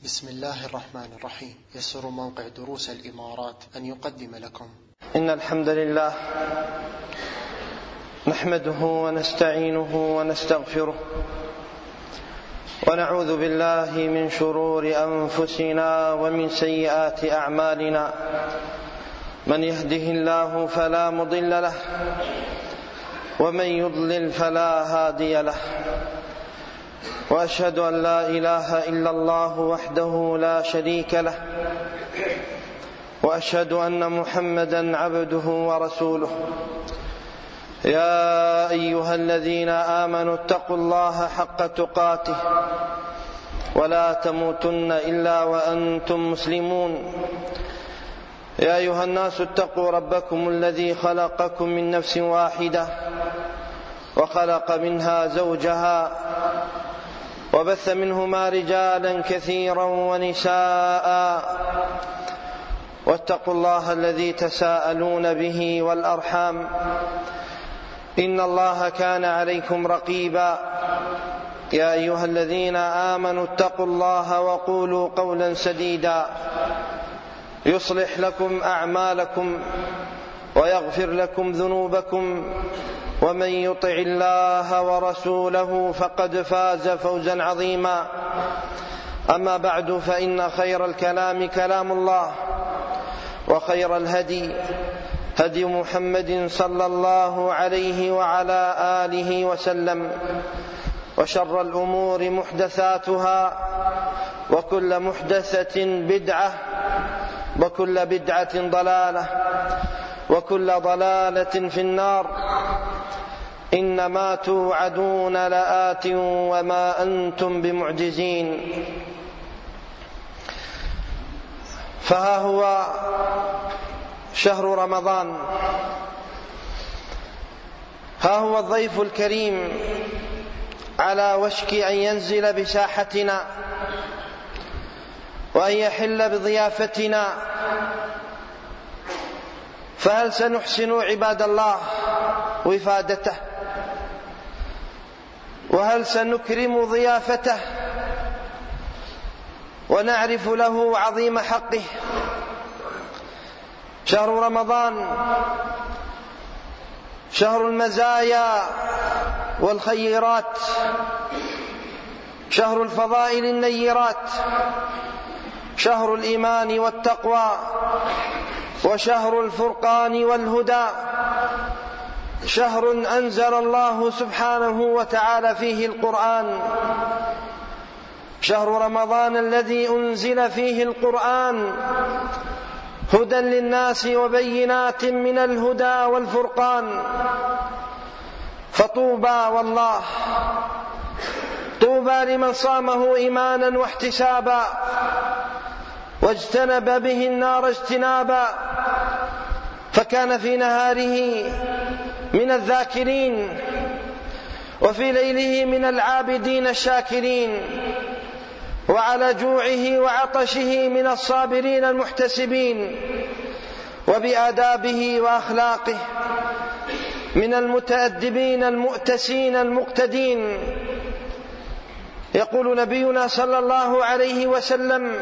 بسم الله الرحمن الرحيم. يسر موقع دروس الإمارات أن يقدم لكم إن الحمد لله نحمده ونستعينه ونستغفره ونعوذ بالله من شرور أنفسنا ومن سيئات أعمالنا. من يهده الله فلا مضل له ومن يضلل فلا هادي له، وأشهد أن لا إله إلا الله وحده لا شريك له، وأشهد أن محمدا عبده ورسوله. يا أيها الذين آمنوا اتقوا الله حق تقاته ولا تموتن إلا وأنتم مسلمون. يا أيها الناس اتقوا ربكم الذي خلقكم من نفس واحدة وخلق منها زوجها وبث منهما رجالا كثيرا ونساء، واتقوا الله الذي تساءلون به والأرحام إن الله كان عليكم رقيبا. يا أيها الذين آمنوا اتقوا الله وقولوا قولا سديدا يصلح لكم أعمالكم ويغفر لكم ذنوبكم، ومن يطع الله ورسوله فقد فاز فوزا عظيما. أما بعد، فإن خير الكلام كلام الله، وخير الهدي هدي محمد صلى الله عليه وعلى آله وسلم، وشر الأمور محدثاتها، وكل محدثة بدعة، وكل بدعة ضلالة، وكل ضلالة في النار. إنما توعدون لآت وما أنتم بمعجزين. فها هو شهر رمضان، ها هو الضيف الكريم على وشك أن ينزل بساحتنا وأن يحل بضيافتنا. فهل سنحسن عباد الله وفادته؟ وهل سنكرم ضيافته ونعرف له عظيم حقه؟ شهر رمضان شهر المزايا والخيرات، شهر الفضائل النيرات، شهر الإيمان والتقوى، وشهر الفرقان والهدى، شهر أنزل الله سبحانه وتعالى فيه القرآن، شهر رمضان الذي أنزل فيه القرآن هدى للناس وبينات من الهدى والفرقان. فطوبى والله، طوبى لمن صامه إيمانا واحتسابا واجتنب به النار اجتنابا، فكان في نهاره من الذاكرين وفي ليله من العابدين الشاكرين، وعلى جوعه وعطشه من الصابرين المحتسبين، وبآدابه وأخلاقه من المتأدبين المؤتسين المقتدين. يقول نبينا صلى الله عليه وسلم: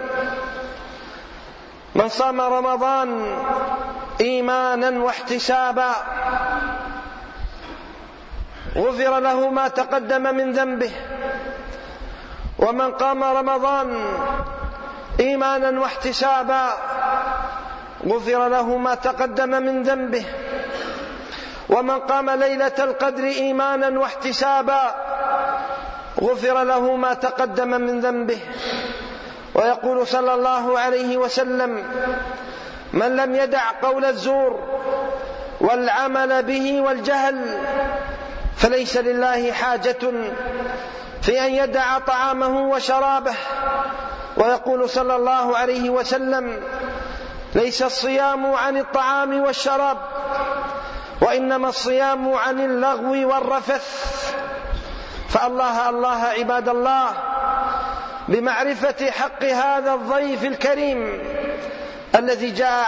من صام رمضان إيمانا واحتسابا غفر له ما تقدم من ذنبه، ومن قام رمضان إيمانا واحتسابا غفر له ما تقدم من ذنبه، ومن قام ليلة القدر إيمانا واحتسابا غفر له ما تقدم من ذنبه. ويقول صلى الله عليه وسلم: من لم يدع قول الزور والعمل به والجهل فليس لله حاجة في أن يدع طعامه وشرابه. ويقول صلى الله عليه وسلم: ليس الصيام عن الطعام والشراب، وإنما الصيام عن اللغو والرفث. فالله الله عباد الله بمعرفة حق هذا الضيف الكريم الذي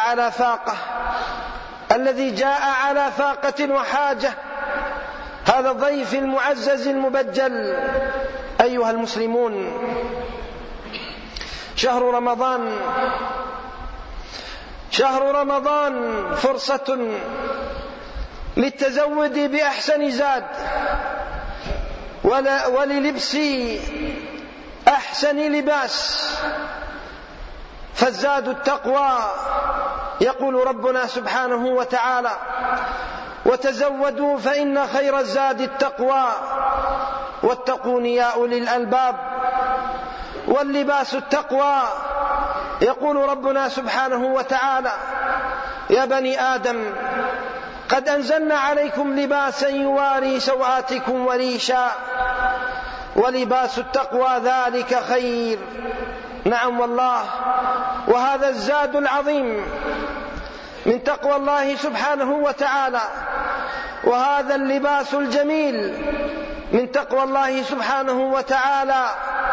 جاء على فاقة وحاجة، هذا الضيف المعزز المبجل. أيها المسلمون، شهر رمضان فرصة للتزود بأحسن زاد وللبس أحسن لباس، فالزاد التقوى. يقول ربنا سبحانه وتعالى: وتزودوا فإن خير الزاد التقوى واتقون يا أولي الألباب. واللباس التقوى. يقول ربنا سبحانه وتعالى: يا بني آدم قد أنزلنا عليكم لباسا يواري سوآتكم وريشا ولباس التقوى ذلك خير. نعم والله، وهذا الزاد العظيم من تقوى الله سبحانه وتعالى، وهذا اللباس الجميل من تقوى الله سبحانه وتعالى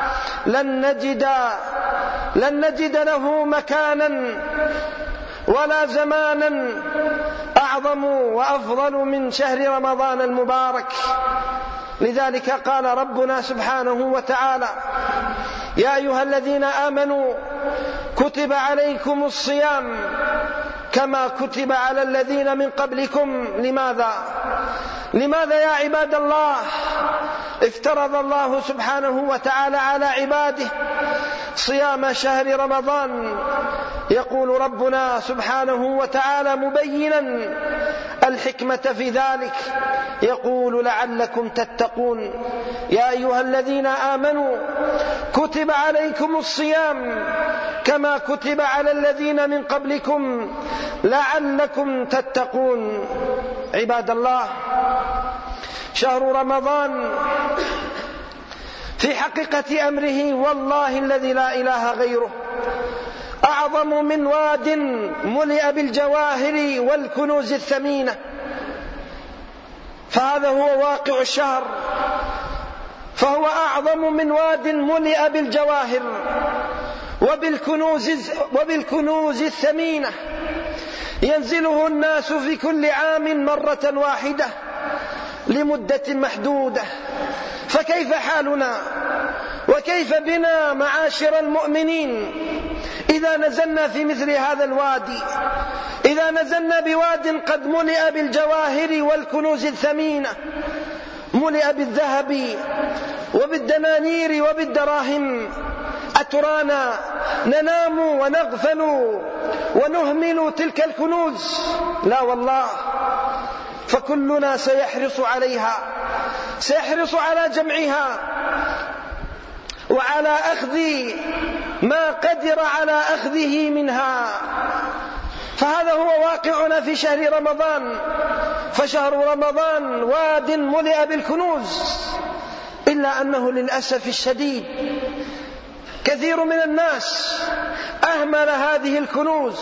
لن نجد له مكانا ولا زمانا أعظم وأفضل من شهر رمضان المبارك. لذلك قال ربنا سبحانه وتعالى: يا أيها الذين آمنوا كتب عليكم الصيام كما كتب على الذين من قبلكم. لماذا يا عباد الله افترض الله سبحانه وتعالى على عباده صيام شهر رمضان؟ يقول ربنا سبحانه وتعالى مبينا الحكمة في ذلك، يقول: لعلكم تتقون. يا أيها الذين آمنوا كتب عليكم الصيام كما كتب على الذين من قبلكم لعلكم تتقون. عباد الله، شهر رمضان في حقيقة أمره والله الذي لا إله غيره أعظم من واد ملئ بالجواهر والكنوز الثمينة. فهذا هو واقع الشهر، فهو أعظم من واد ملئ بالجواهر وبالكنوز الثمينة، ينزله الناس في كل عام مرة واحدة لمدة محدودة. فكيف حالنا وكيف بنا معاشر المؤمنين إذا نزلنا في مثل هذا الوادي، إذا نزلنا بواد قد ملئ بالجواهر والكنوز الثمينة، ملئ بالذهب وبالدنانير وبالدراهم؟ أترانا ننام ونغفل ونهمل تلك الكنوز؟ لا والله، فكلنا سيحرص عليها، سيحرص على جمعها وعلى أخذ ما قدر على أخذه منها. فهذا هو واقعنا في شهر رمضان. فشهر رمضان واد ملئ بالكنوز، إلا أنه للأسف الشديد كثير من الناس أهمل هذه الكنوز،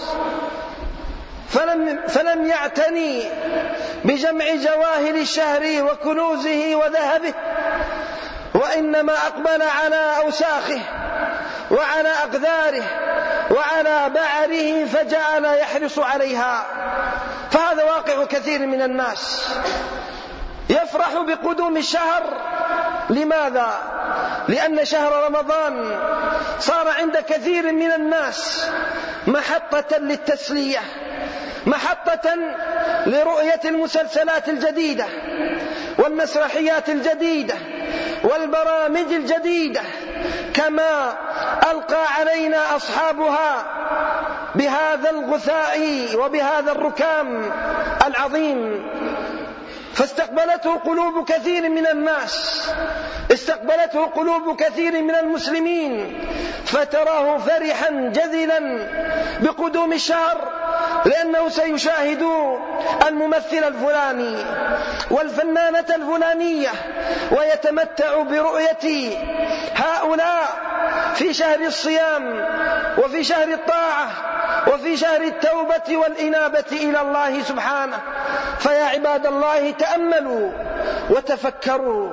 فلم يعتني بجمع جواهر الشهر وكنوزه وذهبه، وإنما أقبل على أوساخه وعلى أقداره وعلى بعره فجعل يحرص عليها. فهذا واقع كثير من الناس. يفرح بقدوم الشهر. لماذا؟ لأن شهر رمضان صار عند كثير من الناس محطة للتسلية، محطة لرؤية المسلسلات الجديدة والمسرحيات الجديدة والبرامج الجديدة، كما ألقى علينا أصحابها بهذا الغثاء وبهذا الركام العظيم. فاستقبلته قلوب كثير من الناس، استقبلته قلوب كثير من المسلمين، فتراه فرحا جذلا بقدوم الشهر، لأنه سيشاهد الممثل الفلاني والفنانة الفلانية، ويتمتع برؤية هؤلاء في شهر الصيام وفي شهر الطاعة وفي شهر التوبة والإنابة إلى الله سبحانه. فيا عباد الله، تأملوا وتفكروا،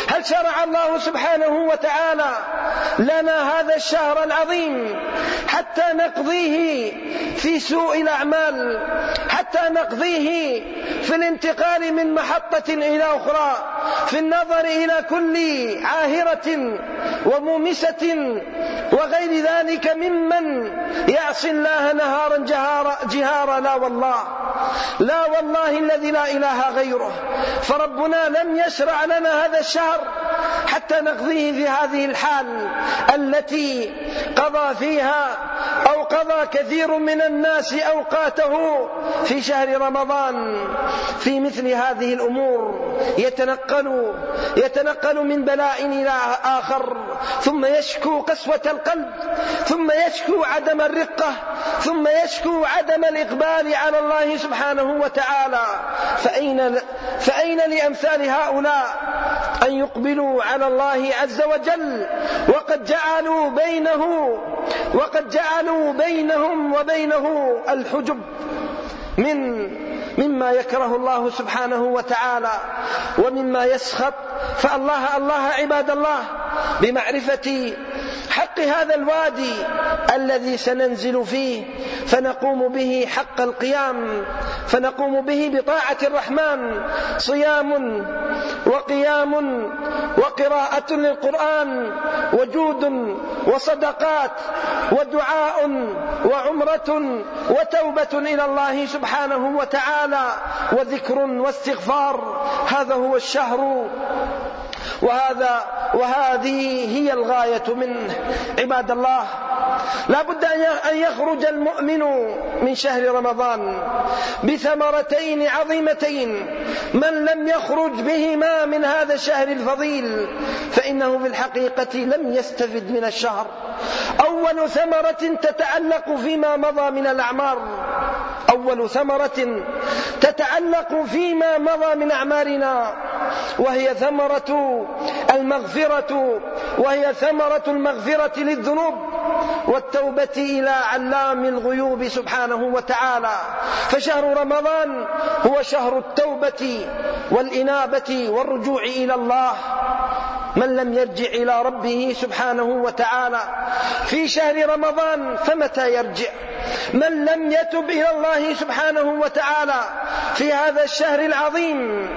هل شرع الله سبحانه وتعالى لنا هذا الشهر العظيم حتى نقضيه في سوء الأعمال، حتى نقضيه في الانتقال من محطة إلى أخرى، في النظر إلى كل عاهرة ومومسة وغير ذلك ممن يعصي الله نهارا جهارا؟ لا والله، لا والله الذي لا إله غيره. فربنا لم يشرع لنا هذا الشهر حتى نقضيه في هذه الحال التي قضى فيها أو قضى كثير من الناس أوقاته في شهر رمضان في مثل هذه الأمور، يتنقل من بلاء إلى آخر، ثم يشكو قسوة القلب، ثم يشكو عدم الرقة، ثم يشكو عدم الإقبال على الله سبحانه وتعالى. فأين لأمثال هؤلاء أن يقبلوا على الله عز وجل وقد جعلوا بينهم وبينه الحجب مما يكره الله سبحانه وتعالى ومما يسخط. فالله عباد الله بمعرفة حق هذا الوادي الذي سننزل فيه فنقوم به حق القيام، فنقوم به بطاعة الرحمن، صيام وقيام وقراءة للقرآن وجود وصدقات ودعاء وعمرة وتوبة إلى الله سبحانه وتعالى وذكر واستغفار. هذا هو الشهر وهذه هي الغاية منه. عباد الله، لا بد أن يخرج المؤمن من شهر رمضان بثمرتين عظيمتين، من لم يخرج بهما من هذا الشهر الفضيل فإنه في الحقيقة لم يستفد من الشهر. أول ثمرة تتعلق فيما مضى من الأعمار، أول ثمرة تتعلق فيما مضى من أعمارنا، وهي ثمرة المغفرة للذنوب والتوبة إلى علام الغيوب سبحانه وتعالى. فشهر رمضان هو شهر التوبة والإنابة والرجوع إلى الله. من لم يرجع إلى ربه سبحانه وتعالى في شهر رمضان فمتى يرجع؟ من لم يتب إلى الله سبحانه وتعالى في هذا الشهر العظيم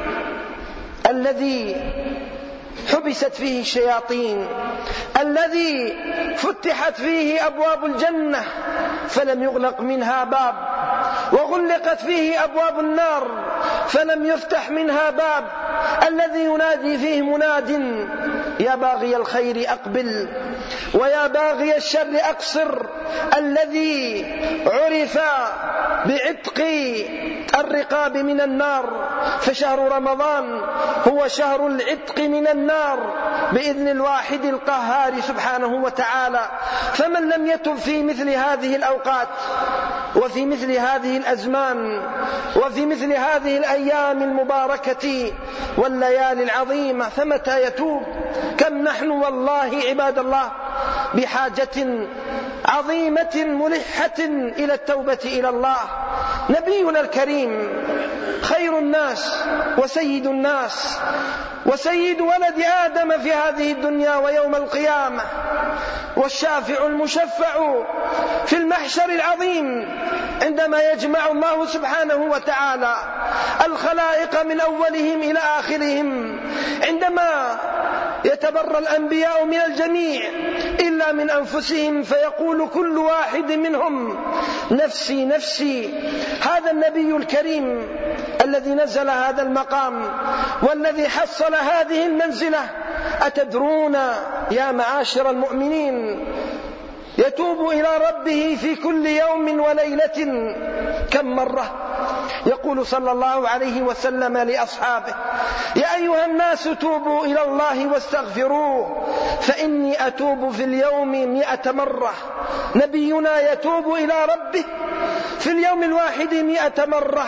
الذي حبست فيه الشياطين، الذي فتحت فيه أبواب الجنة فلم يغلق منها باب، وغلقت فيه أبواب النار فلم يفتح منها باب، الذي ينادي فيه مناد: يا باغي الخير أقبل ويا باغي الشر أقصر، الذي عرف بعتق الرقاب من النار. فشهر رمضان هو شهر العتق من النار بإذن الواحد القهار سبحانه وتعالى. فمن لم يتب في مثل هذه الأوقات وفي مثل هذه الأزمان وفي مثل هذه الأيام المباركة والليالي العظيمة فمتى يتوب؟ كم نحن والله عباد الله بحاجة عظيمة ملحة إلى التوبة إلى الله. نبينا الكريم خير الناس وسيد الناس وسيد ولد آدم في هذه الدنيا ويوم القيامة، والشافع المشفع في المحشر العظيم عندما يجمع الله سبحانه وتعالى الخلائق من أولهم إلى آخرهم، عندما يتبرى الأنبياء من الجميع إلا من أنفسهم فيقول كل واحد منهم: نفسي نفسي. هذا النبي الكريم الذي نزل هذا المقام والذي حصل هذه المنزلة، أتدرون يا معاشر المؤمنين يتوب إلى ربه في كل يوم وليلة كم مرة؟ يقول صلى الله عليه وسلم لأصحابه: يا أيها الناس توبوا إلى الله واستغفروه فإني أتوب في اليوم 100 مرة. نبينا يتوب إلى ربه في اليوم الواحد 100 مرة.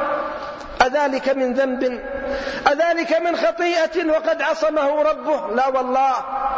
أذلك من ذنب؟ أذلك من خطيئة وقد عصمه ربه؟ لا والله.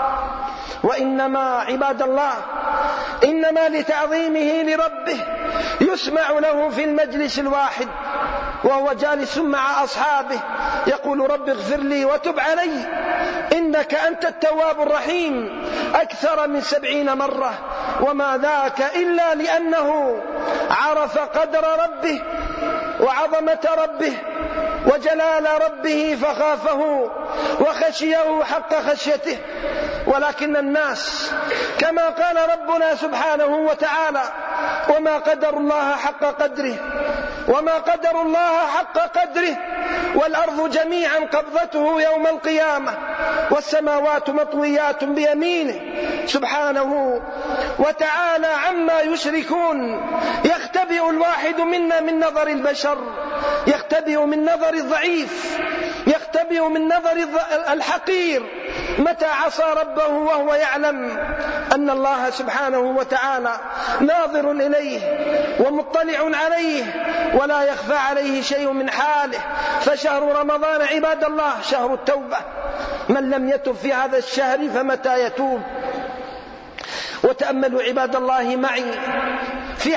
وإنما عباد الله إنما لتعظيمه لربه يسمع له في المجلس الواحد وهو جالس مع أصحابه يقول رب اغفر لي وتب علي إنك أنت التواب الرحيم أكثر من 70 مرة، وما ذاك إلا لأنه عرف قدر ربه وعظمة ربه وجلال ربه فخافه وخشيه حق خشيته. ولكن الناس كما قال ربنا سبحانه وتعالى وما قدر الله حق قدره وما قدر الله حق قدره والأرض جميعا قبضته يوم القيامة والسماوات مطويات بيمينه سبحانه وتعالى عما يشركون. يختبئ الواحد منا من نظر البشر، يختبئ من نظر الضعيف، يختبئ من نظر الحقير متى عصى ربه وهو يعلم أن الله سبحانه وتعالى ناظر إليه ومطلع عليه ولا يخفى عليه شيء من حاله. فشهر رمضان عباد الله شهر التوبة، من لم يتب في هذا الشهر فمتى يتوب؟ وتأملوا عباد الله معي في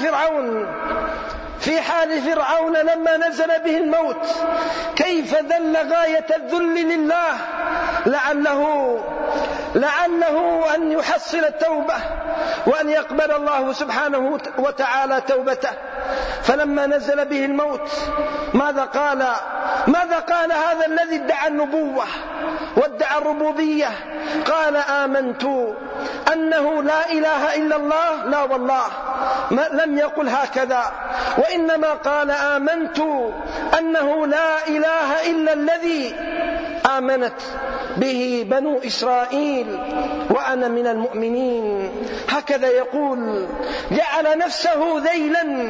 حال فرعون لما نزل به الموت كيف ذل غاية الذل لله لعله أن يحصل التوبة وأن يقبل الله سبحانه وتعالى توبته. فلما نزل به الموت ماذا قال هذا الذي ادعى النبوة وادعى الربوبية؟ قال آمنت أنه لا إله إلا الله. لا والله لم يقل هكذا، وإنما قال آمنت أنه لا إله إلا الذي آمنت به بنو إسرائيل وأنا من المؤمنين. هكذا يقول، جعل نفسه ذيلا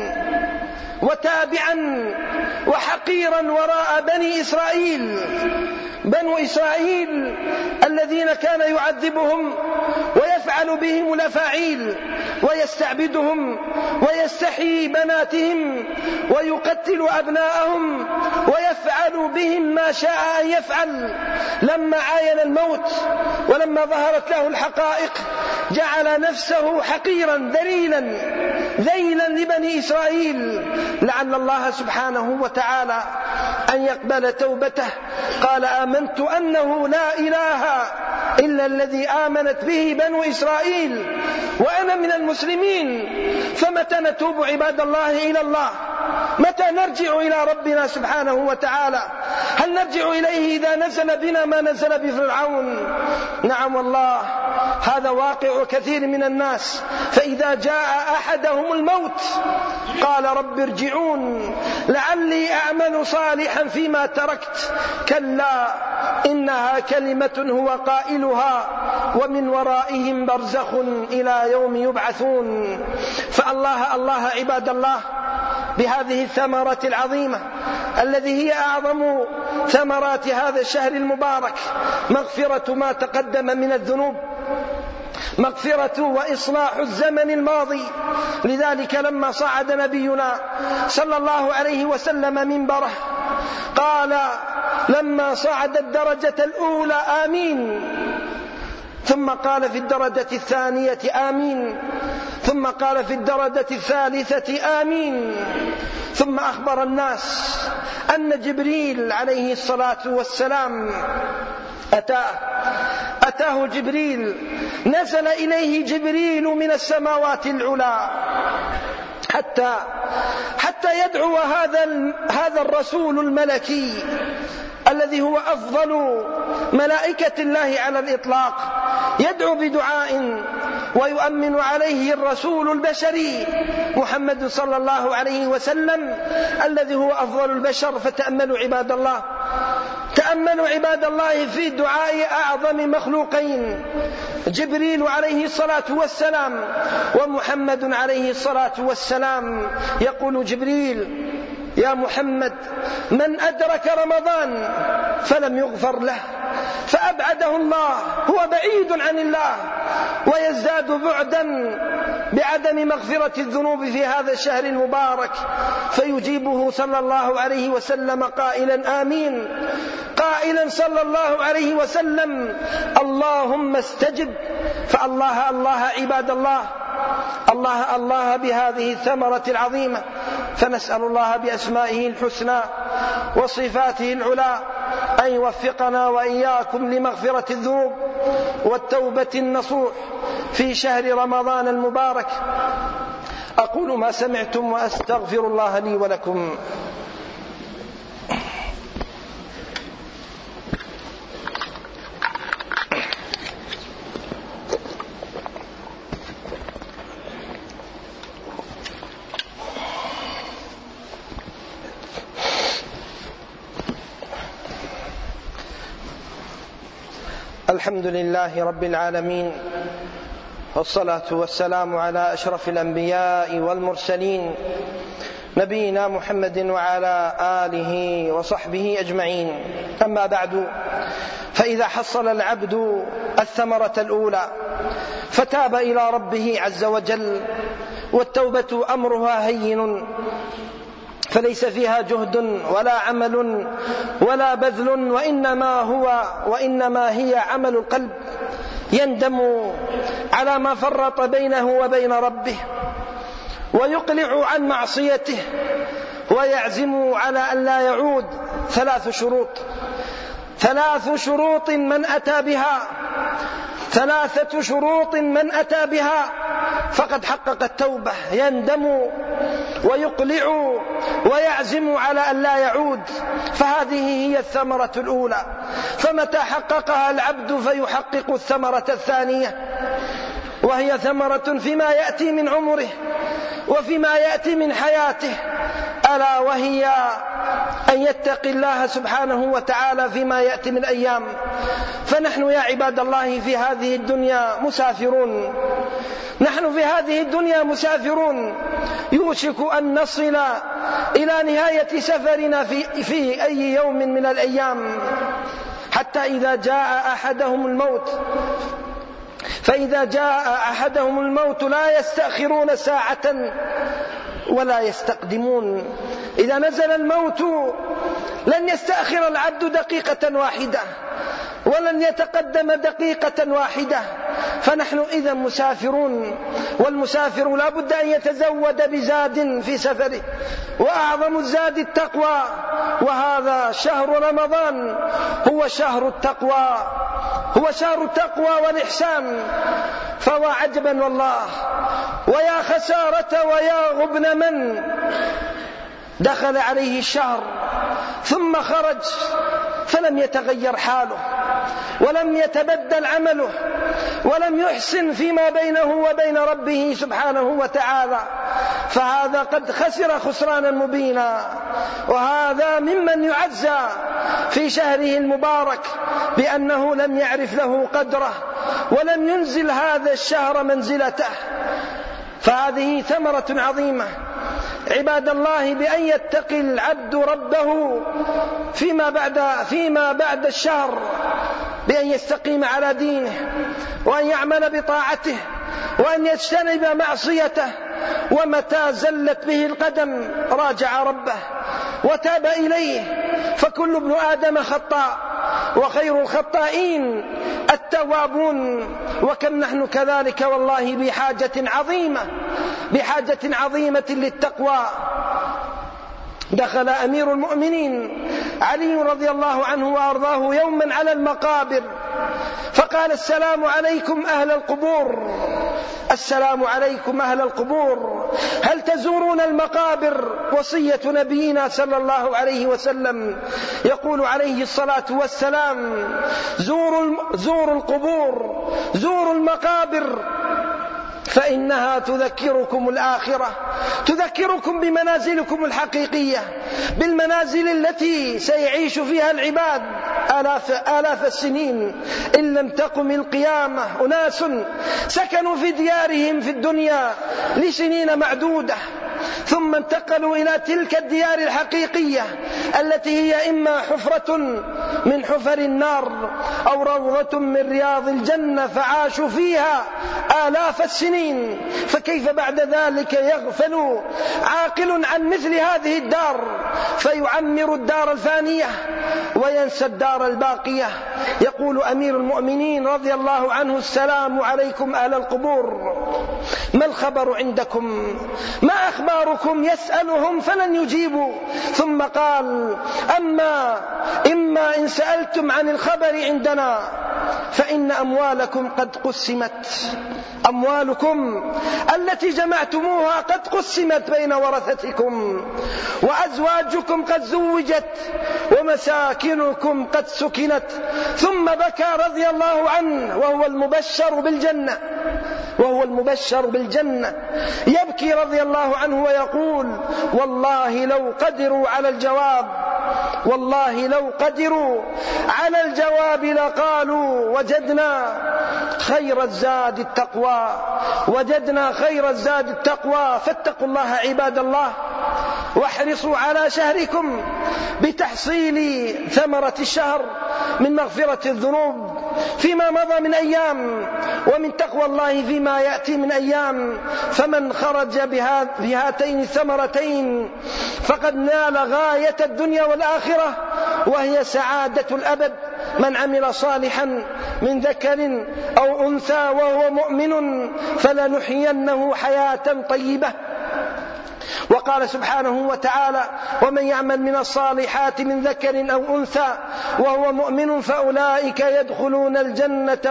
وتابعا وحقيرا وراء بني إسرائيل، بنو إسرائيل الذين كان يعذبهم ويفعل بهم الأفاعيل ويستعبدهم ويستحيي بناتهم ويقتل أبناءهم ويفعل بهم ما شاء أن يفعل. لما عاين الموت ولما ظهرت له الحقائق جعل نفسه حقيرا ذيلا لبني إسرائيل، لعل الله سبحانه وتعالى أن يقبل توبته. قال آمنت أنه لا إله إلا الذي آمنت به بنو إسرائيل وأنا من المسلمين. فمتى نتوب عباد الله إلى الله؟ متى نرجع إلى ربنا سبحانه وتعالى؟ هل نرجع إليه إذا نزل بنا ما نزل بفرعون؟ نعم والله هذا واقع كثير من الناس. فإذا جاء أحدهم الموت قال رب ارجعون لعلي أعمل صالحا فيما تركت، كلا إنها كلمة هو قائلها ومن ورائهم برزخ إلى يوم يبعثون. فالله عباد الله بهذه الثمرة العظيمة الذي هي أعظم ثمرات هذا الشهر المبارك، مغفرة ما تقدم من الذنوب، مغفرة وإصلاح الزمن الماضي. لذلك لما صعد نبينا صلى الله عليه وسلم منبره قال لما صعد الدرجة الأولى آمين، ثم قال في الدرجة الثانية آمين، ثم قال في الدرجة الثالثة آمين، ثم أخبر الناس أن جبريل عليه الصلاة والسلام أتاه جبريل، نزل إليه جبريل من السماوات العلى حتى يدعو هذا الرسول الملكي الذي هو أفضل ملائكة الله على الإطلاق، يدعو بدعاء ويؤمن عليه الرسول البشري محمد صلى الله عليه وسلم الذي هو أفضل البشر. فتأملوا عباد الله، تأملوا عباد الله في دعاء أعظم مخلوقين، جبريل عليه الصلاة والسلام ومحمد عليه الصلاة والسلام. يقول جبريل يا محمد من أدرك رمضان فلم يغفر له فأبعده الله، هو بعيد عن الله ويزداد بعدا بعدم مغفرة الذنوب في هذا الشهر المبارك. فيجيبه صلى الله عليه وسلم قائلا آمين، قائلا صلى الله عليه وسلم اللهم استجب. فالله عباد الله، الله بهذه الثمرة العظيمة. فنسأل الله بأسمائه الحسنى وصفاته العلى أن يوفقنا وإياكم لمغفرة الذنوب والتوبة النصوح في شهر رمضان المبارك. أقول ما سمعتم وأستغفر الله لي ولكم. الحمد لله رب العالمين، والصلاة والسلام على أشرف الأنبياء والمرسلين نبينا محمد وعلى آله وصحبه أجمعين. أما بعد، فإذا حصل العبد الثمرة الأولى فتاب إلى ربه عز وجل، والتوبة أمرها هين فليس فيها جهد ولا عمل ولا بذل، وإنما هي عمل القلب يندم على ما فرط بينه وبين ربه، ويقلع عن معصيته، ويعزم على أن لا يعود. ثلاث شروط من أتى بها فقد حقق التوبة: يندم ويقلع ويعزم على أن لا يعود. فهذه هي الثمرة الأولى. فمتى حققها العبد فيحقق الثمرة الثانية، وهي ثمرة فيما يأتي من عمره وفيما يأتي من حياته، ألا وهي أن يتقي الله سبحانه وتعالى فيما يأتي من أيام. فنحن يا عباد الله في هذه الدنيا مسافرون، يوشك أن نصل إلى نهاية سفرنا في أي يوم من الأيام، حتى إذا جاء أحدهم الموت لا يستأخرون ساعة ولا يستقدمون. إذا نزل الموت لن يستأخر العبد دقيقة واحدة ولن يتقدم دقيقة واحدة. فنحن إذا مسافرون، والمسافر لا بد أن يتزود بزاد في سفره، وأعظم الزاد التقوى، وهذا شهر رمضان هو شهر التقوى والإحسان. فوا عجبا والله، ويا خسارة ويا غبن من دخل عليه الشهر ثم خرج فلم يتغير حاله ولم يتبدل عمله ولم يحسن فيما بينه وبين ربه سبحانه وتعالى، فهذا قد خسر خسرانا مبينا. وهذا ممن يعزى في شهره المبارك بأنه لم يعرف له قدره ولم ينزل هذا الشهر منزلته. فهذه ثمرة عظيمة عباد الله، بأن يتقي العبد ربه فيما بعد الشهر، بأن يستقيم على دينه، وأن يعمل بطاعته، وأن يجتنب معصيته. ومتى زلت به القدم راجع ربه وتاب إليه، فكل ابن آدم خطاء وخير الخطائين التوابون. وكم نحن كذلك والله بحاجة عظيمة للتقوى. دخل أمير المؤمنين علي رضي الله عنه وأرضاه يوما على المقابر فقال: السلام عليكم أهل القبور، السلام عليكم أهل القبور، هل تزورون المقابر؟ وصية نبينا صلى الله عليه وسلم يقول عليه الصلاة والسلام: زوروا القبور، زوروا المقابر، فإنها تذكركم الآخرة، تذكركم بمنازلكم الحقيقية، بالمنازل التي سيعيش فيها العباد آلاف السنين إن لم تقم القيامة. أناس سكنوا في ديارهم في الدنيا لسنين معدودة، ثم انتقلوا إلى تلك الديار الحقيقية التي هي إما حفرة من حفر النار أو روضة من رياض الجنة، فعاشوا فيها آلاف السنين. فكيف بعد ذلك يغفل عاقل عن مثل هذه الدار فيعمر الدار الفانية وينسى الدار الباقية؟ يقول أمير المؤمنين رضي الله عنه: السلام عليكم أهل القبور، ما الخبر عندكم؟ ما أخباركم؟ يسألهم فلن يجيبوا. ثم قال: إما إن سألتم عن الخبر عندنا فإن أموالكم قد قسمت، أموالكم التي جمعتموها قد قسمت بين ورثتكم، وأزواجكم قد زوجت، ومساكنكم قد سكنت. ثم بكى رضي الله عنه وهو المبشر بالجنة، يبكي رضي الله عنه ويقول: والله لو قدروا على الجواب لقالوا وجدنا خير الزاد التقوى. فاتقوا الله عباد الله، واحرصوا على شهركم بتحصيل ثمرة الشهر من مغفرة الذنوب فيما مضى من أيام، ومن تقوى الله فيما يأتي من أيام. فمن خرج بهاتين الثمرتين فقد نال غاية الدنيا والآخرة، وهي سعادة الأبد. من عمل صالحا من ذكر أو أنثى وهو مؤمن فلنحيينه حياة طيبة. وقال سبحانه وتعالى: ومن يعمل من الصالحات من ذكر أو أنثى وهو مؤمن فأولئك يدخلون الجنة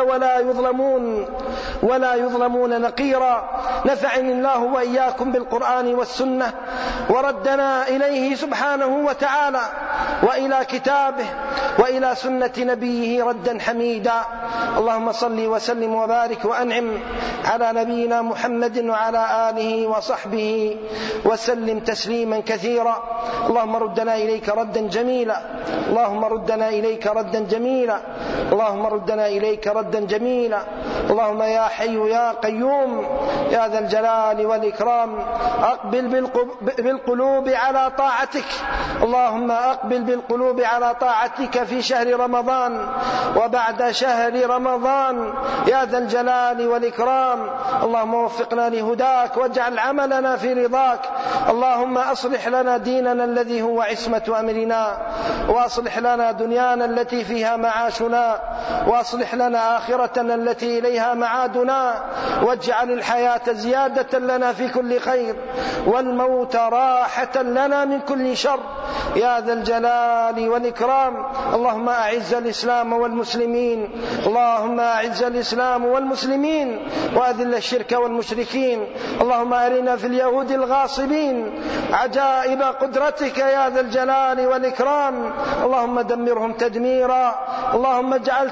ولا يظلمون نقيرا. نفعني الله وإياكم بالقرآن والسنة، وردنا إليه سبحانه وتعالى وإلى كتابه وإلى سنة نبيه ردا حميدا. اللهم صل وسلم وبارك وأنعم على نبينا محمد وعلى آله وصحبه وسلم تسليما كثيرا. اللهم ردنا إليك ردا جميلا، اللهم يا حي يا قيوم يا ذا الجلال والإكرام أقبل بالقلوب على طاعتك. اللهم أقبل بالقلوب على طاعتك في شهر رمضان وبعد شهر رمضان يا ذا الجلال والإكرام. اللهم وفقنا لهداك واجعل عملنا في رضاك. اللهم أصلح لنا ديننا الذي هو عصمة أمرنا، وأصلح لنا دنيانا التي فيها معاشنا، وأصلح لنا آخرتنا التي إليها معادنا، واجعل الحياة زيادة لنا في كل خير والموت راحة لنا من كل شر يا ذا الجلال والإكرام. اللهم أعز الإسلام والمسلمين وأذل الشرك والمشركين. اللهم أرنا في اليهود الغاصبين عجائب قدرتك يا ذا الجلال والإكرام. اللهم دمرهم تدميرا، اللهم اجعل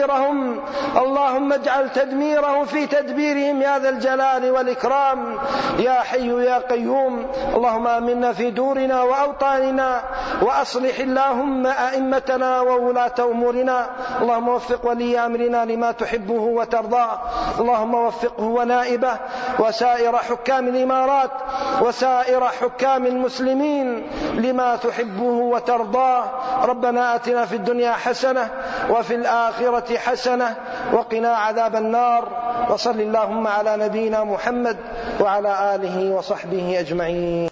تدميرهم في تدبيرهم يا ذا الجلال والإكرام يا حي يا قيوم. اللهم آمنا في دورنا وأوطاننا، وأصلح اللهم أئمتنا وولاة أمورنا. اللهم وفق ولي أمرنا لما تحبه وترضاه. اللهم وفقه ونائبه وسائر حكام الإمارات وسائر حكام المسلمين لما تحبه وترضاه. ربنا آتنا في الدنيا حسنة وفي الآخرة حسنة وقنا عذاب النار. وصل اللهم على نبينا محمد وعلى آله وصحبه أجمعين.